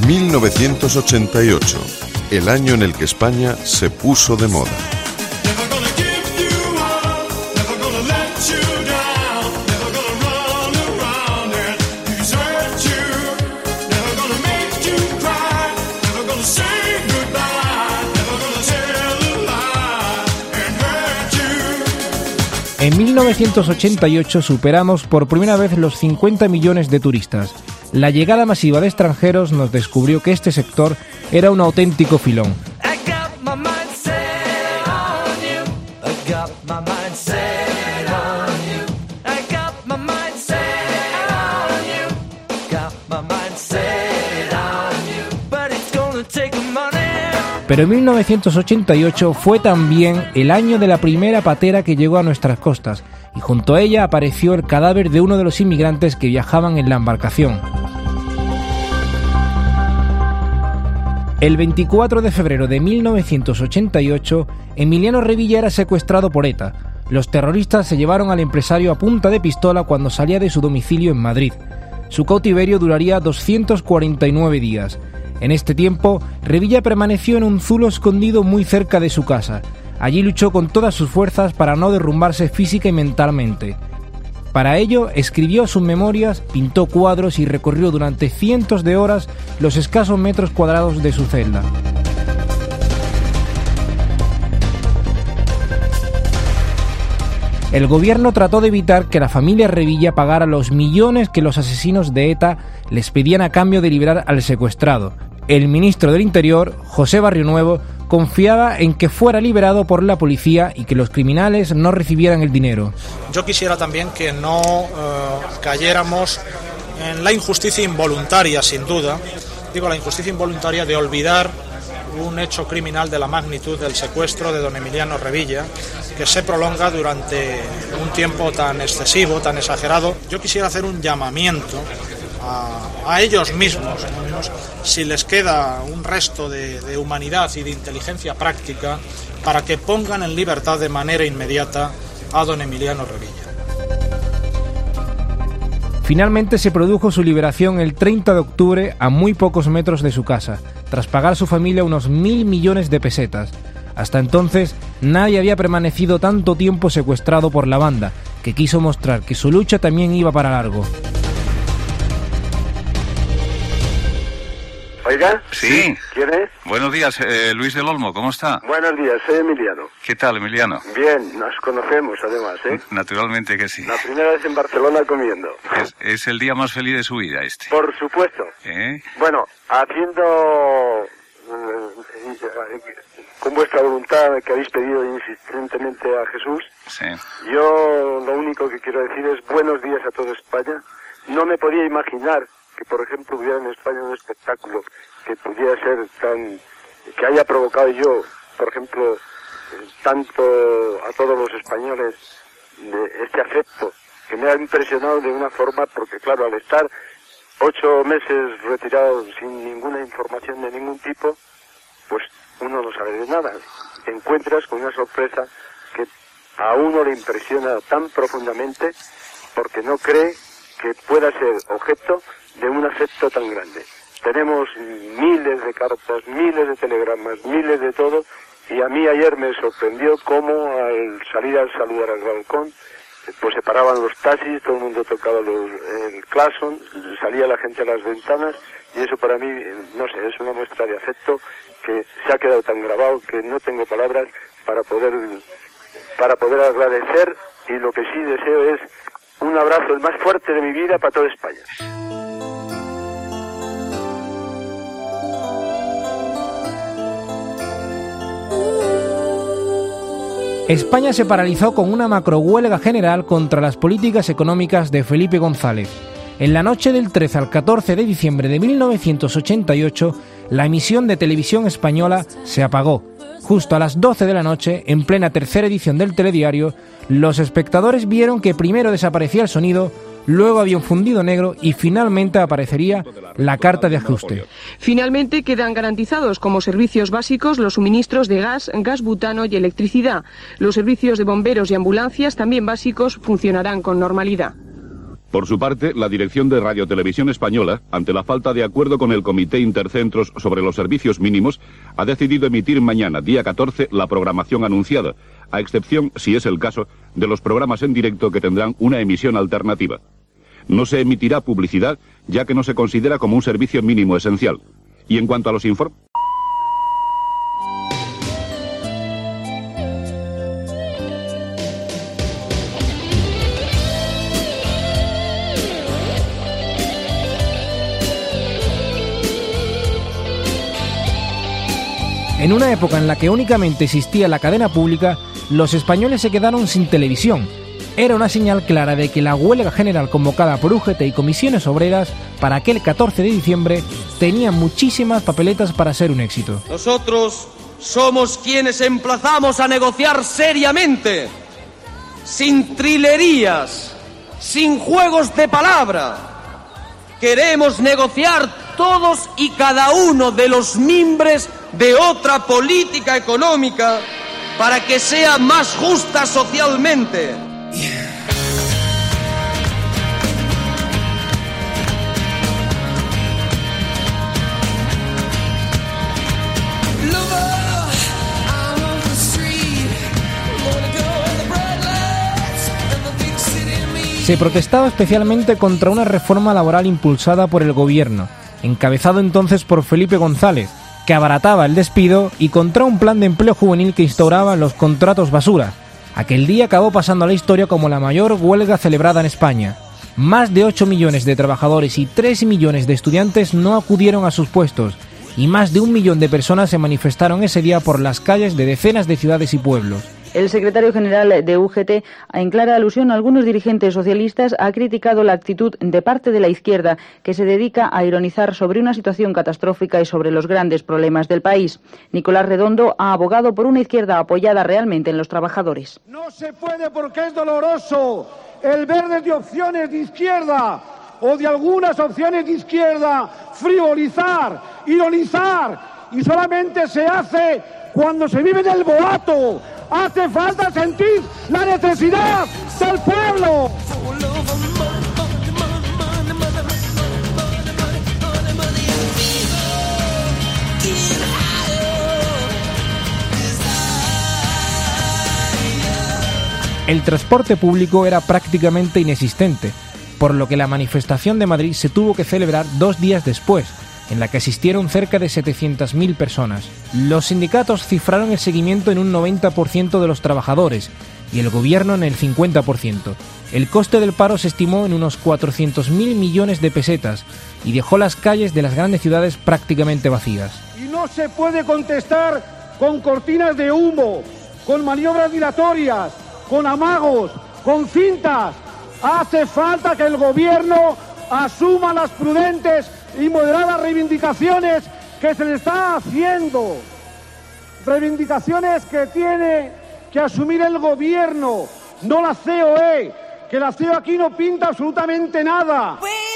1988, el año en el que España se puso de moda. En 1988 superamos por primera vez los 50 millones de turistas. La llegada masiva de extranjeros nos descubrió que este sector era un auténtico filón. Pero en 1988 fue también el año de la primera patera que llegó a nuestras costas, y junto a ella apareció el cadáver de uno de los inmigrantes que viajaban en la embarcación. El 24 de febrero de 1988, Emiliano Revilla era secuestrado por ETA. Los terroristas se llevaron al empresario a punta de pistola cuando salía de su domicilio en Madrid. Su cautiverio duraría 249 días. En este tiempo, Revilla permaneció en un zulo escondido muy cerca de su casa. Allí luchó con todas sus fuerzas para no derrumbarse física y mentalmente. Para ello, escribió sus memorias, pintó cuadros y recorrió durante cientos de horas los escasos metros cuadrados de su celda. El gobierno trató de evitar que la familia Revilla pagara los millones que los asesinos de ETA les pedían a cambio de liberar al secuestrado. El ministro del Interior, José Barrionuevo, confiaba en que fuera liberado por la policía y que los criminales no recibieran el dinero. Yo quisiera también que no cayéramos en la injusticia involuntaria, sin duda. Digo, la injusticia involuntaria de olvidar un hecho criminal de la magnitud del secuestro de don Emiliano Revilla, que se prolonga durante un tiempo tan excesivo, tan exagerado. Yo quisiera hacer un llamamiento a ellos mismos, si les queda un resto de humanidad y de inteligencia práctica, para que pongan en libertad de manera inmediata a don Emiliano Revilla. Finalmente se produjo su liberación el 30 de octubre a muy pocos metros de su casa, tras pagar a su familia unos 1.000 millones de pesetas. Hasta entonces, nadie había permanecido tanto tiempo secuestrado por la banda, que quiso mostrar que su lucha también iba para largo. Oiga. Sí. ¿Quién es? Buenos días, Luis del Olmo, ¿cómo está? Buenos días, soy Emiliano. ¿Qué tal, Emiliano? Bien, nos conocemos además, ¿eh? Naturalmente que sí. La primera vez en Barcelona comiendo. Es el día más feliz de su vida este. Por supuesto. Bueno, haciendo con vuestra voluntad que habéis pedido insistentemente a Jesús, sí. Yo lo único que quiero decir es buenos días a toda España. No me podía imaginar que, por ejemplo, hubiera en España un espectáculo que pudiera ser que haya provocado yo, por ejemplo, tanto a todos los españoles de este afecto, que me ha impresionado de una forma, porque claro, al estar 8 meses retirado sin ninguna información de ningún tipo, pues uno no sabe de nada. Te encuentras con una sorpresa que a uno le impresiona tan profundamente porque no cree que pueda ser objeto de un afecto tan grande. Tenemos miles de cartas, miles de telegramas, miles de todo, y a mí ayer me sorprendió cómo al salir a saludar al balcón, pues se paraban los taxis, todo el mundo tocaba el claxon, salía la gente a las ventanas, y eso para mí, no sé, es una muestra de afecto que se ha quedado tan grabado que no tengo palabras para poder agradecer, y lo que sí deseo es un abrazo el más fuerte de mi vida para toda España. España se paralizó con una macrohuelga general contra las políticas económicas de Felipe González. En la noche del 13 al 14 de diciembre de 1988, la emisión de televisión española se apagó. Justo a las 12 de la noche, en plena tercera edición del telediario, los espectadores vieron que primero desaparecía el sonido, luego había un fundido negro y finalmente aparecería la carta de ajuste. Finalmente quedan garantizados como servicios básicos los suministros de gas butano y electricidad. Los servicios de bomberos y ambulancias, también básicos, funcionarán con normalidad. Por su parte, la dirección de Radiotelevisión Española, ante la falta de acuerdo con el Comité Intercentros sobre los servicios mínimos, ha decidido emitir mañana, día 14, la programación anunciada, a excepción, si es el caso, de los programas en directo que tendrán una emisión alternativa. No se emitirá publicidad, ya que no se considera como un servicio mínimo esencial. Y en cuanto a los informes... En una época en la que únicamente existía la cadena pública, los españoles se quedaron sin televisión. Era una señal clara de que la huelga general convocada por UGT y comisiones obreras para aquel 14 de diciembre tenía muchísimas papeletas para ser un éxito. Nosotros somos quienes emplazamos a negociar seriamente, sin trilerías, sin juegos de palabra. Queremos negociar todos y cada uno de los mimbres de otra política económica para que sea más justa socialmente. Se protestaba especialmente contra una reforma laboral impulsada por el gobierno, encabezado entonces por Felipe González, que abarataba el despido, y contra un plan de empleo juvenil que instauraba los contratos basura. Aquel día acabó pasando a la historia como la mayor huelga celebrada en España. Más de 8 millones de trabajadores y 3 millones de estudiantes no acudieron a sus puestos, y más de 1 millón de personas se manifestaron ese día por las calles de decenas de ciudades y pueblos. El secretario general de UGT, en clara alusión a algunos dirigentes socialistas, ha criticado la actitud de parte de la izquierda que se dedica a ironizar sobre una situación catastrófica y sobre los grandes problemas del país. Nicolás Redondo ha abogado por una izquierda apoyada realmente en los trabajadores. No se puede, porque es doloroso el ver desde opciones de izquierda o de algunas opciones de izquierda frivolizar, ironizar, y solamente se hace cuando se vive en el boato. Hace falta sentir la necesidad del pueblo. El transporte público era prácticamente inexistente, por lo que la manifestación de Madrid se tuvo que celebrar 2 días después, en la que asistieron cerca de 700.000 personas. Los sindicatos cifraron el seguimiento en un 90% de los trabajadores y el gobierno en el 50%. El coste del paro se estimó en unos 400.000 millones de pesetas y dejó las calles de las grandes ciudades prácticamente vacías. Y no se puede contestar con cortinas de humo, con maniobras dilatorias, con amagos, con fintas. Hace falta que el gobierno asuma las prudentes y moderadas reivindicaciones que se le está haciendo. Reivindicaciones que tiene que asumir el gobierno, no la COE, que la COE aquí no pinta absolutamente nada.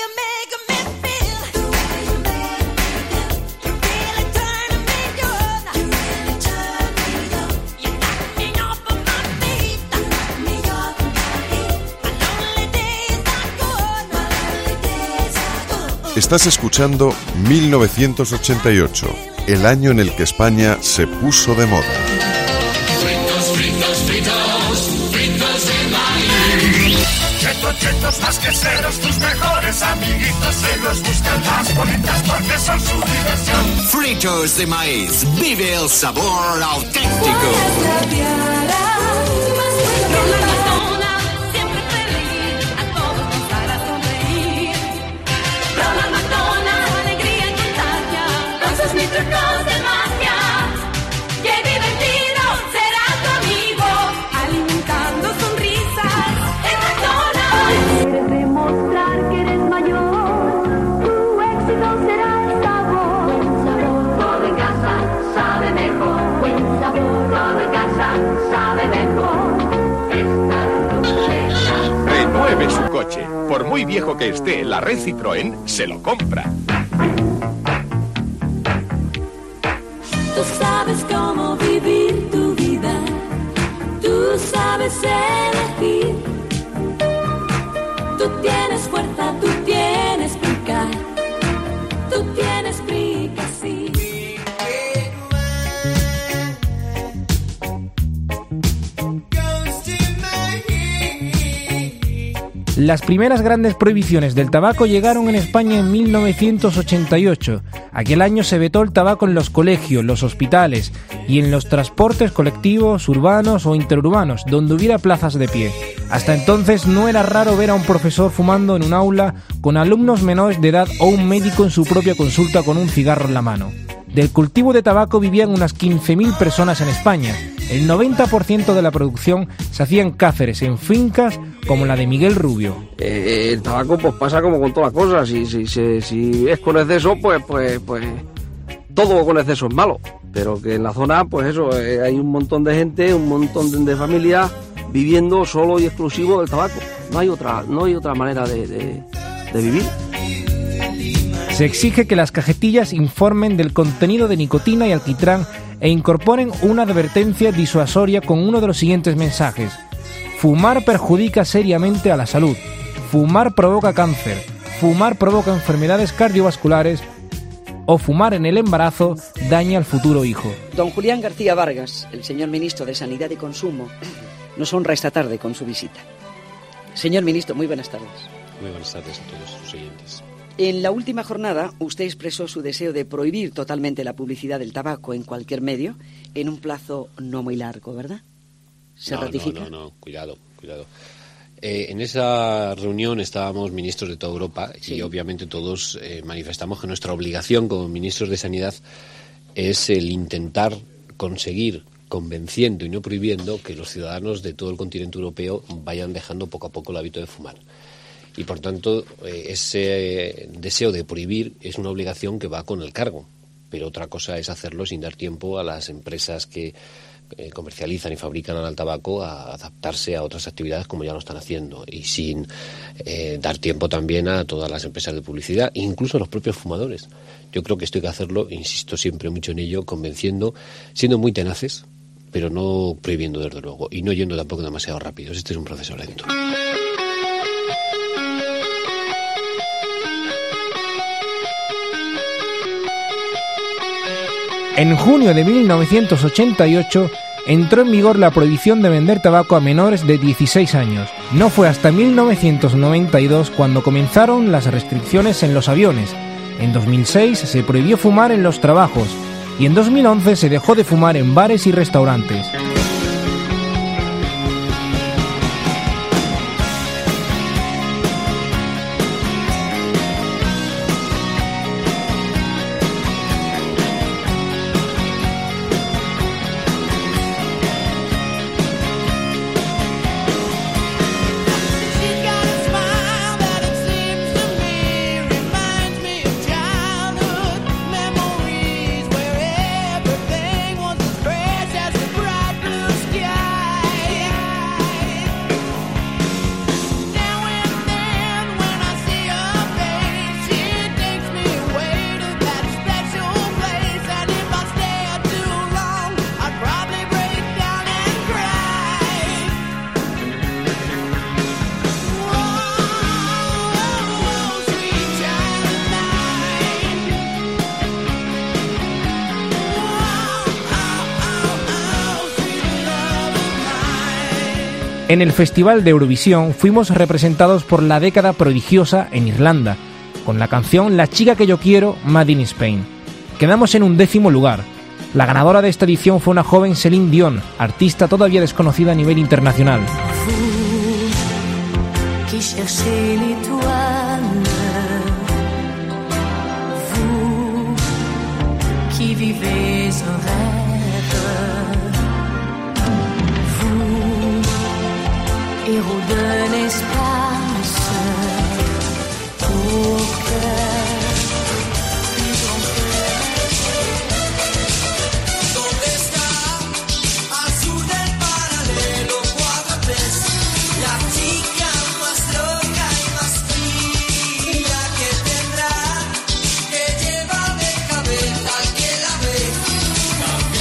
Estás escuchando 1988, el año en el que España se puso de moda. Chetos más queseros, tus mejores amiguitos, se los buscan las bonitas porque son su diversión. Fritos de maíz, vive el sabor auténtico. Renueve su coche. Por muy viejo que esté, la red Citroën se lo compra. Tú sabes cómo vivir tu vida. Tú sabes elegir. Tú tienes Las primeras grandes prohibiciones del tabaco llegaron en España en 1988. Aquel año se vetó el tabaco en los colegios, los hospitales y en los transportes colectivos, urbanos o interurbanos, donde hubiera plazas de pie. Hasta entonces no era raro ver a un profesor fumando en un aula con alumnos menores de edad o un médico en su propia consulta con un cigarro en la mano. Del cultivo de tabaco vivían unas 15.000 personas en España. El 90% de la producción se hacía en Cáceres, en fincas como la de Miguel Rubio. El tabaco pues pasa como con todas las cosas. Si es con exceso, pues todo con exceso es malo. Pero que en la zona, pues eso, hay un montón de gente, un montón de familias viviendo solo y exclusivo del tabaco. No hay otra manera de vivir. Se exige que las cajetillas informen del contenido de nicotina y alquitrán e incorporen una advertencia disuasoria con uno de los siguientes mensajes: fumar perjudica seriamente a la salud, fumar provoca cáncer, fumar provoca enfermedades cardiovasculares o fumar en el embarazo daña al futuro hijo. Don Julián García Vargas, el señor ministro de Sanidad y Consumo, nos honra esta tarde con su visita. Señor ministro, muy buenas tardes. Muy buenas tardes a todos sus oyentes. En la última jornada, usted expresó su deseo de prohibir totalmente la publicidad del tabaco en cualquier medio en un plazo no muy largo, ¿verdad? ¿Se ratifica? No, cuidado. En esa reunión estábamos ministros de toda Europa y obviamente todos manifestamos que nuestra obligación como ministros de Sanidad es el intentar conseguir, convenciendo y no prohibiendo, que los ciudadanos de todo el continente europeo vayan dejando poco a poco el hábito de fumar. Y por tanto, ese deseo de prohibir es una obligación que va con el cargo. Pero otra cosa es hacerlo sin dar tiempo a las empresas que comercializan y fabrican el tabaco a adaptarse a otras actividades como ya lo están haciendo. Y sin dar tiempo también a todas las empresas de publicidad, incluso a los propios fumadores. Yo creo que esto hay que hacerlo, insisto siempre mucho en ello, convenciendo, siendo muy tenaces, pero no prohibiendo desde luego. Y no yendo tampoco demasiado rápido. Este es un proceso lento. En junio de 1988 entró en vigor la prohibición de vender tabaco a menores de 16 años. No fue hasta 1992 cuando comenzaron las restricciones en los aviones. En 2006 se prohibió fumar en los trabajos y en 2011 se dejó de fumar en bares y restaurantes. En el Festival de Eurovisión fuimos representados por La Década Prodigiosa en Irlanda, con la canción La chica que yo quiero, Made in Spain. Quedamos en un 10º lugar. La ganadora de esta edición fue una joven Céline Dion, artista todavía desconocida a nivel internacional. Héros de l'espace, au cœur du grand ¿Dónde está? Azul del paralelo 4-3, la chica más loca y más fría que tendrá, que lleva de cabeza que la ve.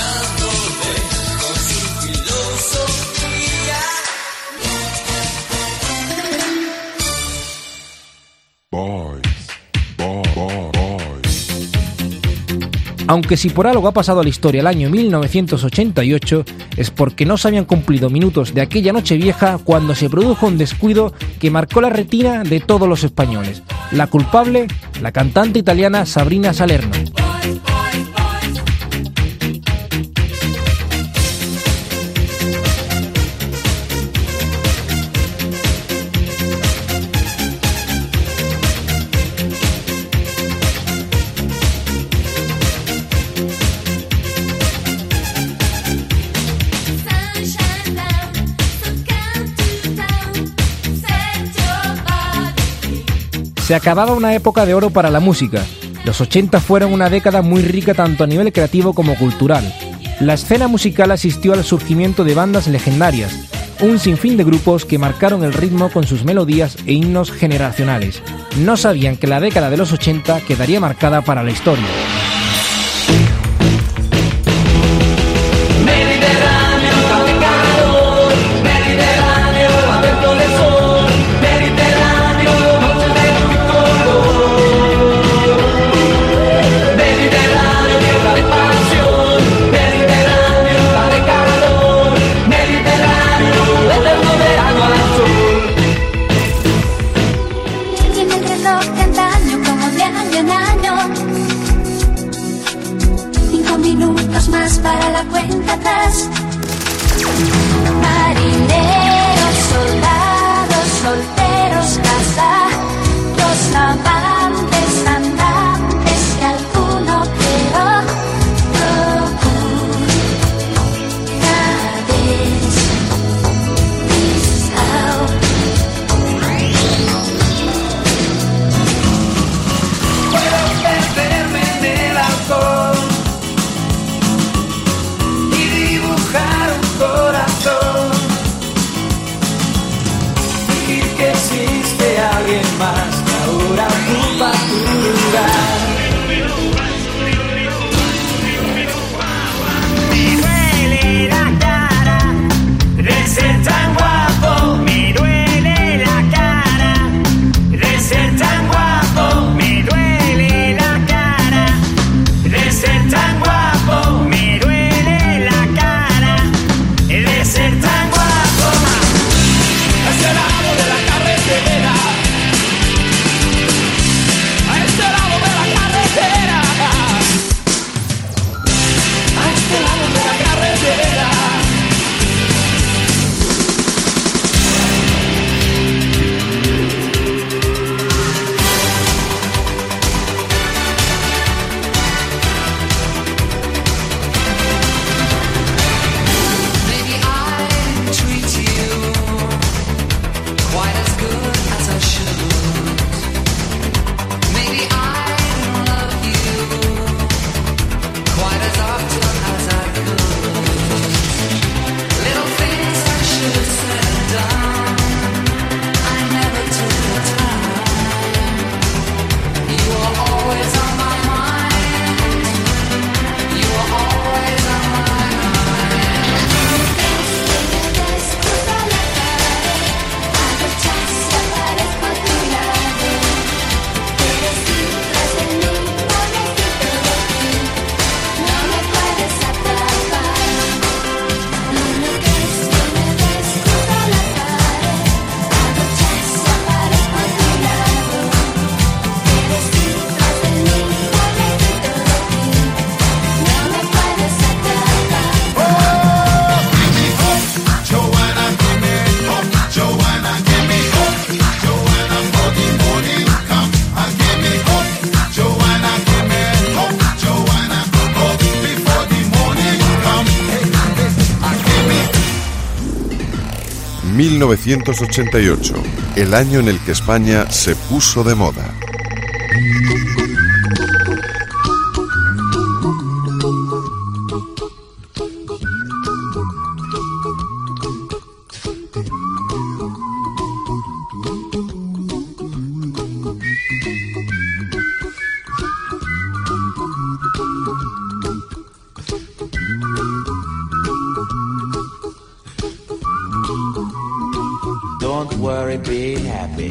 Aunque si por algo ha pasado a la historia el año 1988, es porque no se habían cumplido minutos de aquella Nochevieja cuando se produjo un descuido que marcó la retina de todos los españoles. La culpable, la cantante italiana Sabrina Salerno. Se acababa una época de oro para la música. Los 80 fueron una década muy rica tanto a nivel creativo como cultural. La escena musical asistió al surgimiento de bandas legendarias, un sinfín de grupos que marcaron el ritmo con sus melodías e himnos generacionales. No sabían que la década de los 80 quedaría marcada para la historia. Para la cuenta atrás. Marineros, soldados, solteros, casados, amantes, andantes y alguno quedó Puedo perderme en el alcohol y dibujar un corazón, decir que existe alguien más que ahora ocupa tu lugar. Me duele la cara de ser tan guapo, me duele la cara de ser tan guapo, me duele la cara de ser tan guapo, me duele la cara de ser tan guapo. A este lado de la carretera, a este lado de la carretera, a este lado de la carretera. Maybe I treat you quite as good as I should. Maybe I don't love you quite as often as I could. Little things I should have said and done, I never took the time. You were always on my mind. You were always on my mind. ...1988, el año en el que España se puso de moda. Don't worry, be happy.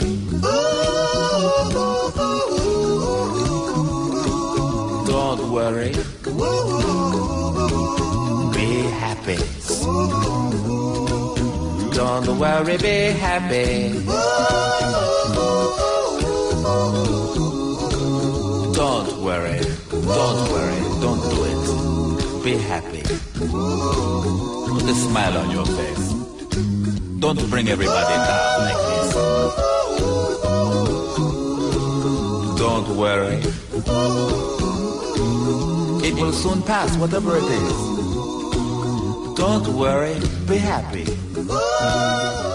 Don't worry, happy. Don't worry, be happy. Don't worry, don't do it. Be happy. Put a smile on your face. Don't bring everybody down like this. Don't worry. It will soon pass, whatever it is. Don't worry, be happy.